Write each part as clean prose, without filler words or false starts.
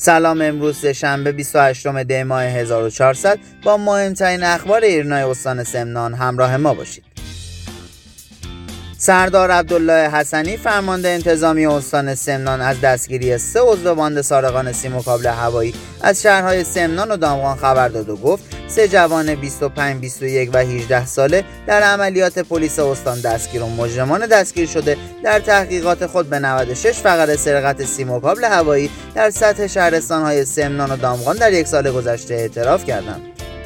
سلام، امروز شنبه 28 دی ماه 1400 با مهمترین اخبار ایرنای استان سمنان همراه ما باشید. سردار عبدالله حسنی فرمانده انتظامی استان سمنان از دستگیری 3 عضو باند سارقان سیم و کابل هوایی از شهرهای سمنان و دامغان خبر داد و گفت 3 جوان 25, 21 و 18 ساله در عملیات پلیس استان دستگیر و مجرمان دستگیر شده در تحقیقات خود به 96 فقره سرقت سیم و کابل هوایی در سطح شهرستان‌های سمنان و دامغان در یک سال گذشته اعتراف کردند.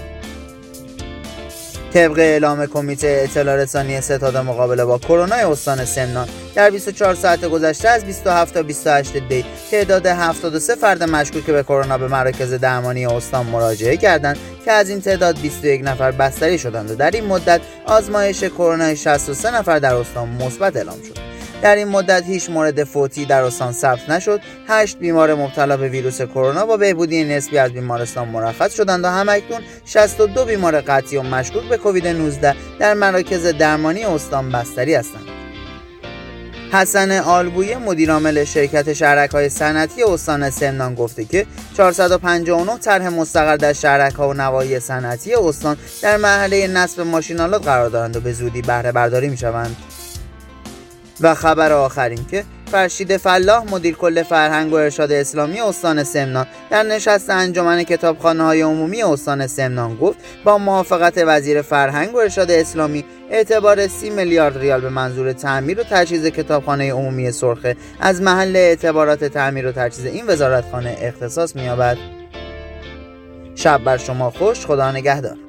طبق اعلام کمیته اطلاع رسانی ستاد مقابله با کرونا استان سمنان در 24 ساعت گذشته از 27 تا 28 دی تعداد 73 فرد مشکوک به کرونا به مراکز درمانی استان مراجعه کردند که از این تعداد 21 نفر بستری شدند و در این مدت آزمایش کرونا 63 نفر در استان مثبت اعلام شد. در این مدت هیچ مورد فوتی در استان ثبت نشد. 8 بیمار مبتلا به ویروس کرونا با بهبودی نسبی از بیمارستان مرخص شدند و همکنون 62 بیمار قطعی و مشکوک به کووید 19 در مراکز درمانی استان بستری هستند. حسن آلبویی مدیرعامل شرکت شهرک‌های صنعتی استان سمنان گفته که 459 طرح مستقر در شهرک‌ها و نواحی صنعتی استان در مرحله نصب ماشین‌آلات قرار دارند و به زودی بهره برداری می‌شوند. و خبر آخرین که فرشید فلاح مدیر کل فرهنگ و ارشاد اسلامی استان سمنان در نشست انجمن کتابخانه‌های عمومی استان سمنان گفت با موافقت وزیر فرهنگ و ارشاد اسلامی اعتبار 30 میلیارد ریال به منظور تعمیر و تجهیز کتابخانه عمومی سرخه از محل اعتبارات تعمیر و تجهیز این وزارتخانه اختصاص می‌یابد. شب بر شما خوش، خدا نگهدار.